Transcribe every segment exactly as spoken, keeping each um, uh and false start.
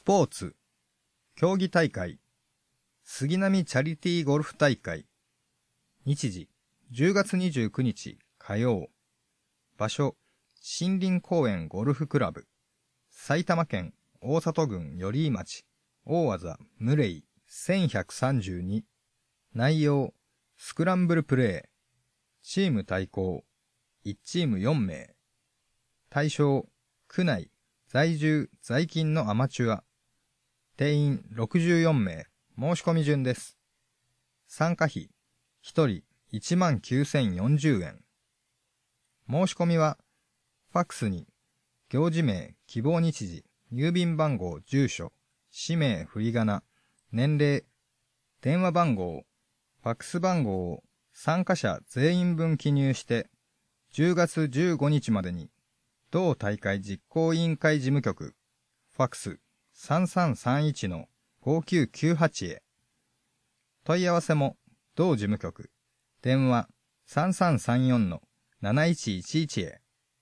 ポーツ、競技大会、杉並チャリティーゴルフ大会、日時、じゅうがつにじゅうくにち火曜、場所、森林公園ゴルフクラブ、埼玉県大里郡寄居町、大技ムレイせんひゃくさんじゅうに、内容、スクランブルプレー、チーム対抗、いちチームよんめい、対象、区内、在住、在勤のアマチュア、定員ろくじゅうよんめい、申し込み順です。参加費、ひとりいちまんきゅうせんよんじゅうえん。申し込みは、ファックスに、行事名、希望日時、郵便番号、住所、氏名、振り仮名、年齢、電話番号、ファックス番号を参加者全員分記入して、じゅうがつじゅうごにちまでに、同大会実行委員会事務局、ファックスさんさんさんいちのごきゅうきゅうはちへ。問い合わせも、同事務局、電話さんさんさんよんのなないちいちいちへ。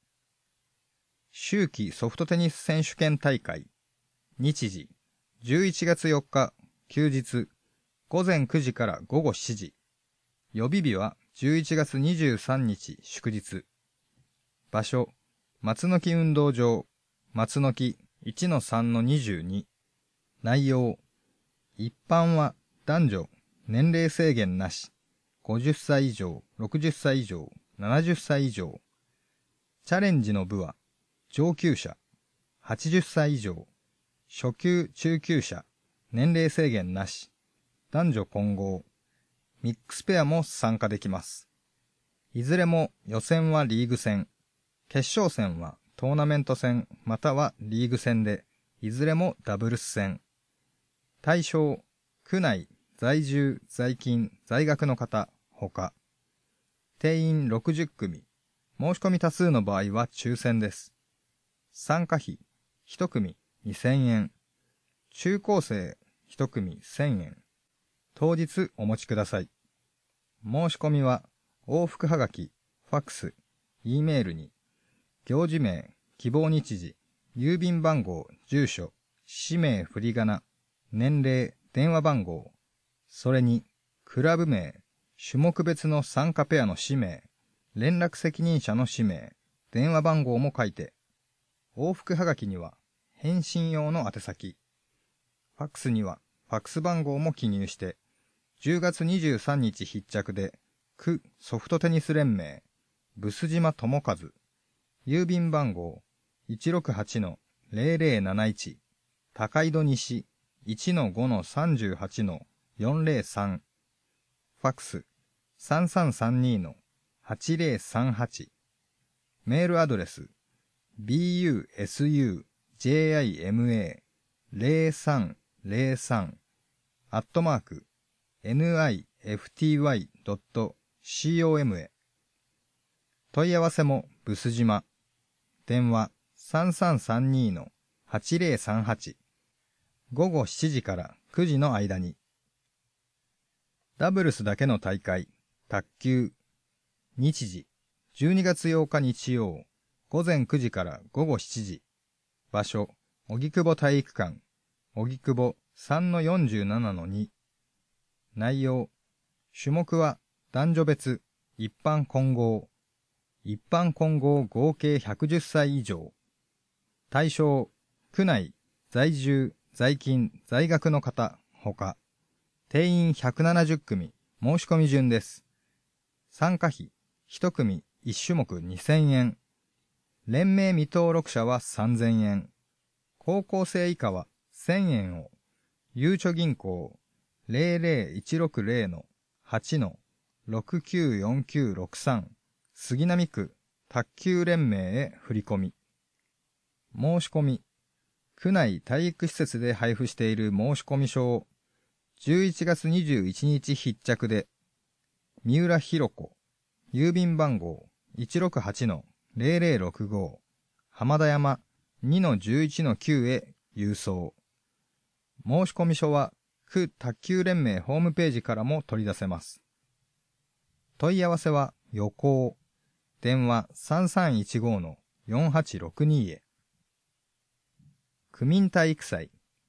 秋季ソフトテニス選手権大会、日時、じゅういちがつよっか、休日、ごぜんくじからごごしちじ。予備日はじゅういちがつにじゅうさんにち祝日。場所、松の木運動場、松の木 いちのさんのにじゅうに。内容、一般は男女、年齢制限なし、ごじゅっさい以上、ろくじゅっさい以上、ななじゅっさい以上。チャレンジの部は、上級者、はちじゅっさい以上、初級中級者、年齢制限なし、男女混合、ミックスペアも参加できます。いずれも予選はリーグ戦、決勝戦はトーナメント戦またはリーグ戦で、いずれもダブルス戦。対象、区内、在住、在勤、在学の方、ほか。定員ろくじゅっくみ、申し込み多数の場合は抽選です。参加費、いち組にせんえん。中高生いち組せんえん。当日お持ちください。申し込みは、往復はがき、ファックス、Eメールに、行事名、希望日時、郵便番号、住所、氏名、振り仮名、年齢、電話番号、それに、クラブ名、種目別の参加ペアの氏名、連絡責任者の氏名、電話番号も書いて、往復はがきには、返信用の宛先、ファックスには、ファックス番号も記入して、じゅうがつにじゅうさんにち必着で、区ソフトテニス連盟、ブス島智和、郵便番号 いちろくはちのぜろぜろなないち、高井戸西 いちのごのさんじゅうはちのよんぜろさん、ファックスさんさんさんにのはちぜろさんはち、メールアドレス ビーユーエスユージェイアイエムエーぜろさんぜろさん アットマーク エヌアイエフティーワイドットコム へ。問い合わせもブス島。電話さんさんさんにのはちぜろさんはち。ごごしちじからくじの間に。ダブルスだけの大会、卓球。日時、じゅうにがつようか日曜、ごぜんくじからごごしちじ。場所、荻窪体育館、荻窪 さんのよんじゅうななのに。内容、種目は男女別、一般混合、一般混合合計ひゃくじゅっさい以上。対象、区内、在住、在勤、在学の方、ほか。定員ひゃくななじゅっくみ、申し込み順です。参加費、いち組いち種目にせんえん。連盟未登録者はさんぜんえん。高校生以下はせんえんを、ゆうちょ銀行ぜろぜろいちろくぜろのはちのろくきゅうよんきゅうろくさん杉並区卓球連盟へ振り込み。申し込み。区内体育施設で配布している申込書をじゅういちがつにじゅういちにち必着で、三浦弘子、郵便番号 いちろくはちのぜろぜろろくご、浜田山 にのじゅういちのきゅう へ郵送。申込書は区卓球連盟ホームページからも取り出せます。問い合わせは予行。電話さんさんいちごのよんはちろくにへ。区民体育祭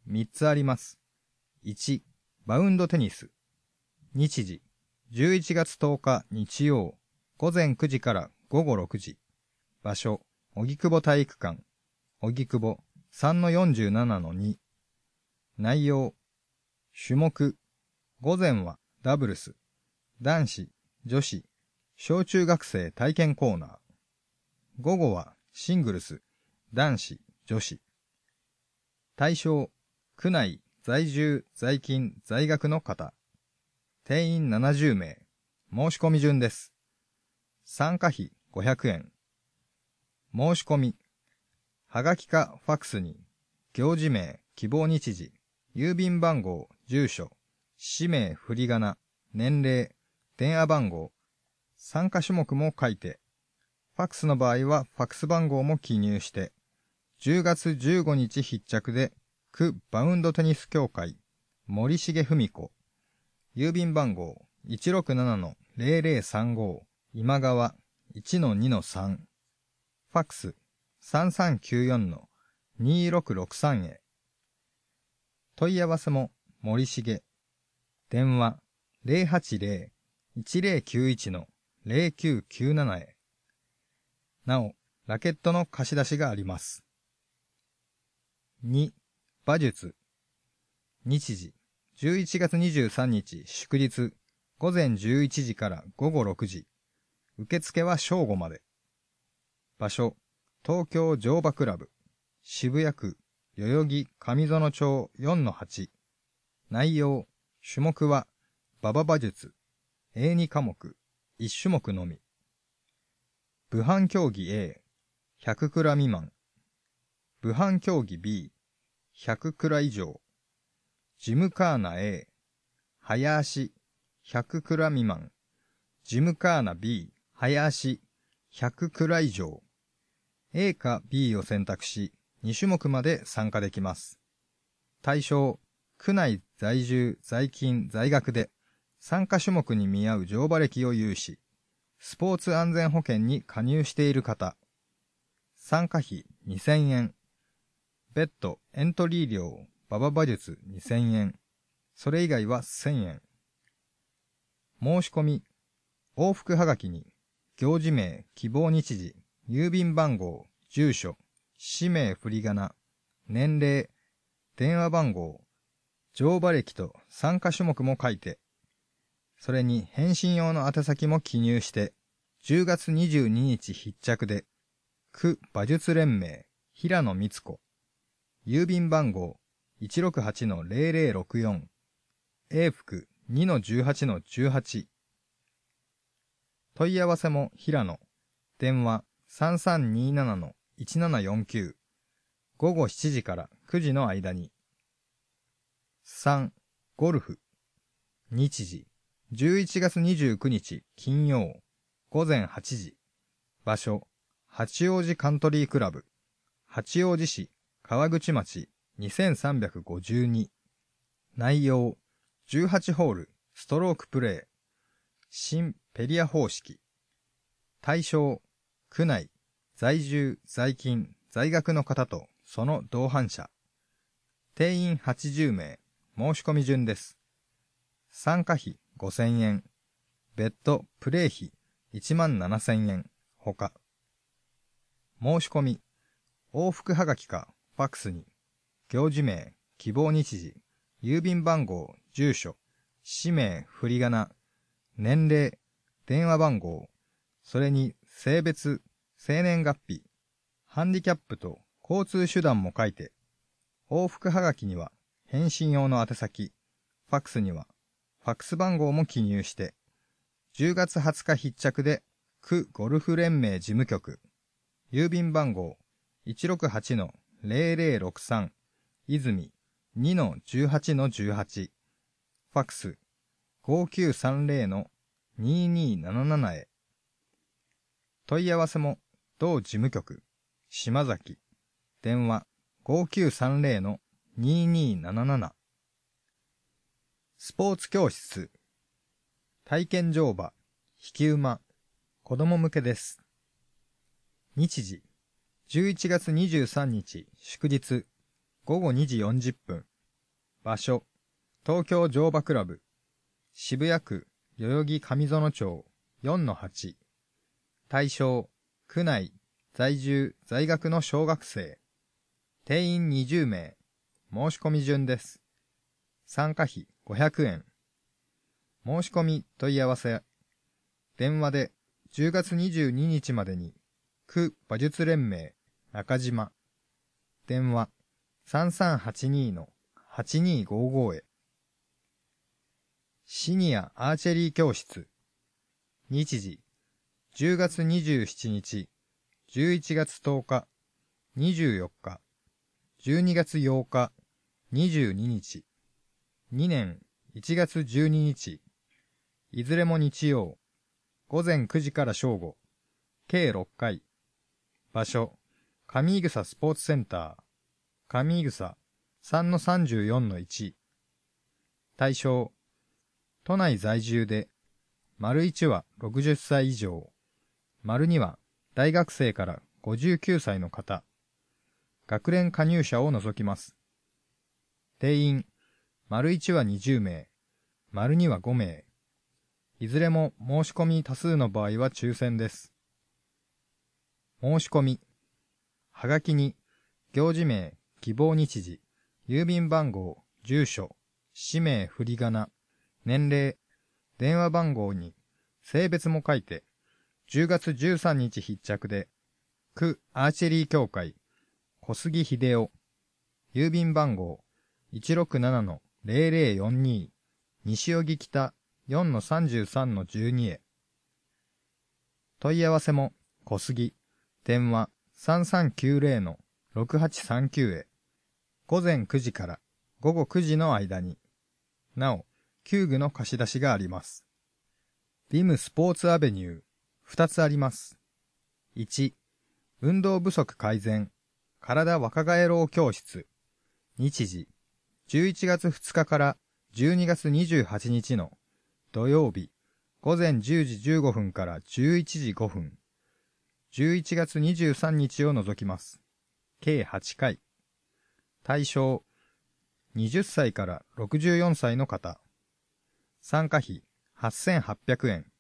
みっつあります。いち、バウンドテニス。日時、じゅういちがつとおか日曜、ごぜんくじからごごろくじ。場所、荻窪体育館、荻窪 さんのよんじゅうななのに。内容、種目、午前はダブルス、男子、女子、小中学生体験コーナー。午後はシングルス、男子、女子。対象、区内在住、在勤、在学の方。定員ななじゅうめい。申し込み順です。参加費ごひゃくえん。申し込み。はがきかファクスに、行事名、希望日時、郵便番号、住所、氏名、振り仮名、年齢、電話番号、参加種目も書いて、ファクスの場合はファクス番号も記入して、じゅうがつじゅうごにち必着で、区バウンドテニス協会、森重文子、郵便番号 いちろくななのぜろぜろさんご、今川 いちのにのさん、ファクスさんさんきゅうよんのにろくろくさんへ。問い合わせも森重、電話 ゼロはちゼロ いちゼロきゅういちのゼロきゅうきゅうななへ。なお、ラケットの貸し出しがあります。に、馬術。日時、じゅういちがつにじゅうさんにち祝日、ごぜんじゅういちじからごごろくじ。受付は正午まで。場所、東京乗馬クラブ、渋谷区、代々木上園町 よんのはち。内容、種目は、馬場馬術、エーに 科目、いち種目のみ。武範競技 A、ひゃくクラ未満。武範競技 B、ひゃくクラ以上。ジムカーナ A、早足、ひゃくクラ未満。ジムカーナ B、早足、ひゃくクラ以上。A か B を選択し、に種目まで参加できます。対象、区内在住、在勤、在学で、参加種目に見合う乗馬歴を有し、スポーツ安全保険に加入している方。参加費にせんえん。別途エントリー料、馬場馬術にせんえん。それ以外はせんえん。申し込み、往復はがきに、行事名、希望日時、郵便番号、住所、氏名振り仮名、年齢、電話番号、乗馬歴と参加種目も書いて、それに返信用の宛先も記入して、じゅうがつにじゅうににち必着で、区馬術連盟、平野光子、郵便番号 いちろくはちのぜろぜろろくよん、永福 にのじゅうはちのじゅうはち。問い合わせも平野、電話さんさんにななのいちななよんきゅう、ごごしちじからくじの間に。さん、ゴルフ。日時、じゅういちがつにじゅうくにち金曜、ごぜんはちじ。場所、八王子カントリークラブ、八王子市川口町にせんさんびゃくごじゅうに。内容、じゅうはちホール、ストロークプレイ。新ペリア方式。対象、区内、在住、在勤、在学の方とその同伴者。定員はちじゅうめい、申し込み順です。参加費ごせんえん。別途プレイ費いちまんななせんえん。ほか。申し込み、往復はがきかファクスに、行事名、希望日時、郵便番号、住所、氏名、振り仮名、年齢、電話番号、それに性別、生年月日、ハンディキャップと交通手段も書いて、往復はがきには返信用の宛先、ファクスにはファクス番号も記入して、じゅうがつはつか必着で区ゴルフ連盟事務局、郵便番号 いちろくはちのぜろぜろろくさん、泉 にのじゅうはちのじゅうはち、ファクスごきゅうさんぜろのににななななへ。問い合わせも同事務局、島崎、電話ごきゅうさんぜろのにになななな。スポーツ教室、体験乗馬、引き馬、子供向けです。日時、じゅういちがつにじゅうさんにち祝日、ごごにじよんじゅっぷん、 場所、東京乗馬クラブ。渋谷区代々木上園町 よんのはち。対象、区内、在住、在学の小学生。定員にじゅうめい。申し込み順です。参加費ごひゃくえん。申し込み問い合わせ。電話でじゅうがつにじゅうににちまでに、区馬術連盟中島。電話さんさんはちにのはちにーごーごへ。シニアアーチェリー教室。日時、じゅうがつにじゅうしちにち、じゅういちがつとおか、にじゅうよっか、じゅうにがつようか、にじゅうににち、にねんいちがつじゅうににち、いずれも日曜、ごぜんくじから正午、計ろっかい。場所、上井草スポーツセンター、上井草 さんのさんじゅうよんのいち。対象、都内在住で、丸いちはろくじゅっさい以上、丸には大学生からごじゅうきゅうさいの方、学連加入者を除きます。定員、丸いちはにじゅうめい、丸にはごめい。いずれも申し込み多数の場合は抽選です。申し込み。はがきに、行事名、希望日時、郵便番号、住所、氏名振り仮名、年齢、電話番号に、性別も書いて、じゅうがつじゅうさんにち必着で、区アーチェリー協会、小杉秀夫、郵便番号 いちろくななのぜろぜろよんに、西荻北 よんのさんじゅうさんのじゅうに へ。問い合わせも、小杉、電話さんさんきゅうぜろのろくはちさんきゅうへ。ごぜんくじからごごくじの間に。なお、球具の貸し出しがあります。ビームスポーツアベニュー、ふたつあります。いち、運動不足改善、体若返ろう教室。日時、じゅういちがつふつかからじゅうにがつにじゅうはちにちの土曜日、ごぜんじゅうじじゅうごふんからじゅういちじごふん。じゅういちがつにじゅうさんにちを除きます。計はちかい。対象、はたちからろくじゅうよんさいの方。参加費はっせんはっぴゃくえん。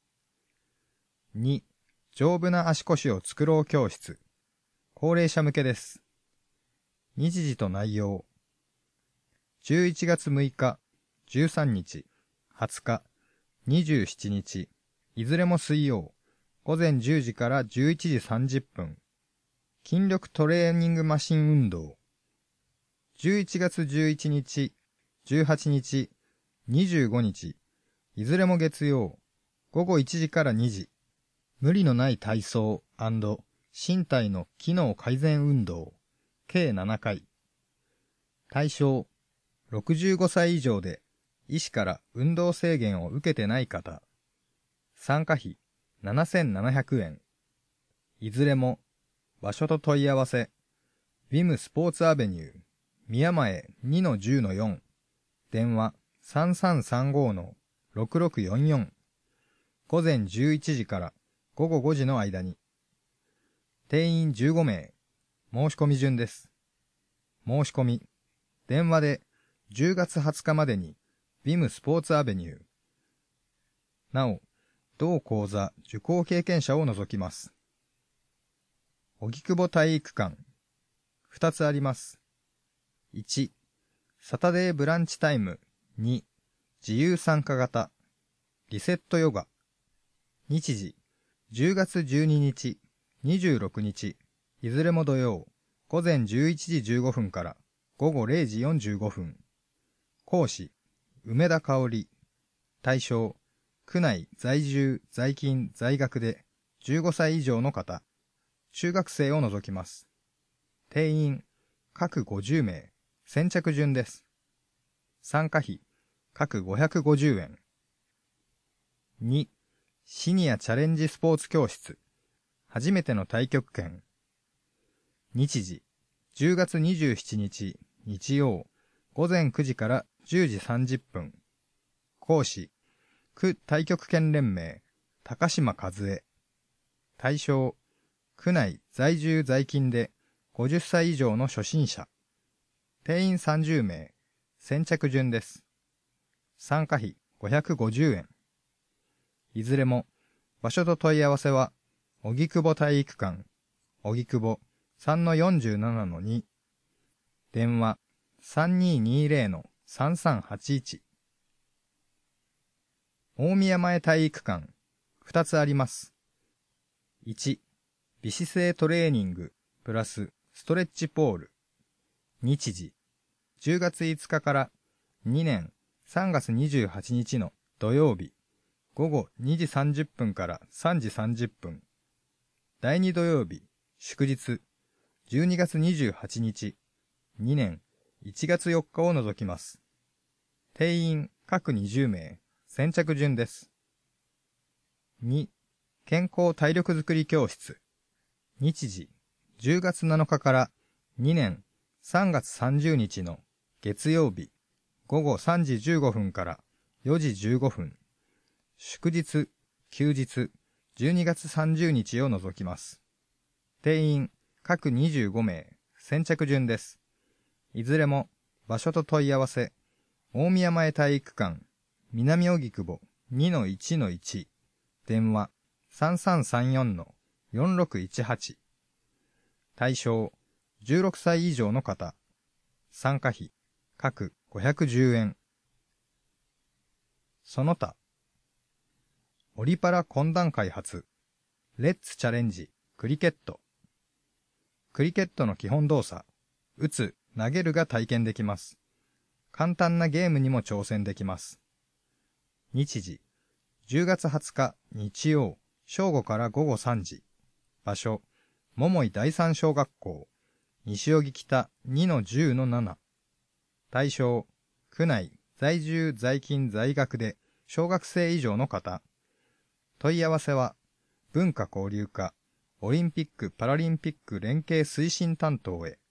に、丈夫な足腰を作ろう教室。高齢者向けです。日時と内容。じゅういちがつむいか、じゅうさんにち、はつか、にじゅうしちにち、いずれも水曜、ごぜんじゅうじからじゅういちじさんじゅっぷん。筋力トレーニングマシン運動。じゅういちがつじゅういちにち、じゅうはちにち、にじゅうごにち、いずれも月曜、ごごいちじからにじ。無理のない体操&身体の機能改善運動。計ななかい。対象、ろくじゅうごさい以上で、医師から運動制限を受けてない方。参加費ななせんななひゃくえん。いずれも、場所と問い合わせ、ビームスポーツアベニュー、宮前 にのじゅうのよん、電話さんさんさんごのろくろくよんよん、ごぜんじゅういちじからごごごじの間に。定員じゅうごめい、申し込み順です。申し込み、電話でじゅうがつはつかまでに、ビームスポーツアベニュー。なお、同講座受講経験者を除きます。荻窪体育館。ふたつあります。いち、サタデーブランチタイム。に、自由参加型。リセットヨガ。日時、じゅうがつじゅうににち、にじゅうろくにち、いずれも土曜、ごぜんじゅういちじじゅうごふんからごごれいじよんじゅうごふん。講師、梅田香織。対象、区内在住、在勤、在学でじゅうごさい以上の方。中学生を除きます。定員、各ごじゅうめい、先着順です。参加費、各ごひゃくごじゅうえん。に、シニアチャレンジスポーツ教室。初めての太極拳。日時、じゅうがつにじゅうしちにち、日曜、ごぜんくじからじゅうじさんじゅっぷん。講師、区太極拳連盟、高島和恵。対象、区内在住在勤でごじゅっさい以上の初心者。定員さんじゅうめい、 先着順です。参加費ごひゃくごじゅうえん。いずれも、場所と問い合わせは、荻窪体育館、荻窪 さんのよんじゅうななのに、電話 さんにーにーぜろのさんさんはちいち。大宮前体育館、ふたつあります。いち、微姿勢トレーニング、プラスストレッチポール。日時、じゅうがついつかからにねんさんがつにじゅうはちにちの土曜日、午後にじさんじゅっぷんからさんじさんじゅっぷん。だいに土曜日、祝日、じゅうにがつにじゅうはちにち、にねんいちがつよっかを除きます。定員各にじゅうめい、先着順です。に、健康体力づくり教室。日時、じゅうがつなのかからにねんさんがつさんじゅうにちの月曜日、午後さんじじゅうごふんからよじじゅうごふん。祝日、休日、じゅうにがつさんじゅうにちを除きます。定員各にじゅうごめい、先着順です。いずれも場所と問い合わせ、大宮前体育館、南荻窪 にのいちのいち、電話 さんさんさんよんのよんろくいちはち。対象、じゅうろくさい以上の方。参加費、各ごひゃくじゅうえん。その他、オリパラ懇談会発、レッツチャレンジ、クリケット。クリケットの基本動作、打つ、投げるが体験できます。簡単なゲームにも挑戦できます。日時、じゅうがつはつか日曜、正午から午後さんじ。場所、桃井第三小学校、西荻北 にのじゅうのなな。対象、区内、在住在勤在学で小学生以上の方。問い合わせは、文化交流課、オリンピック・パラリンピック連携推進担当へ。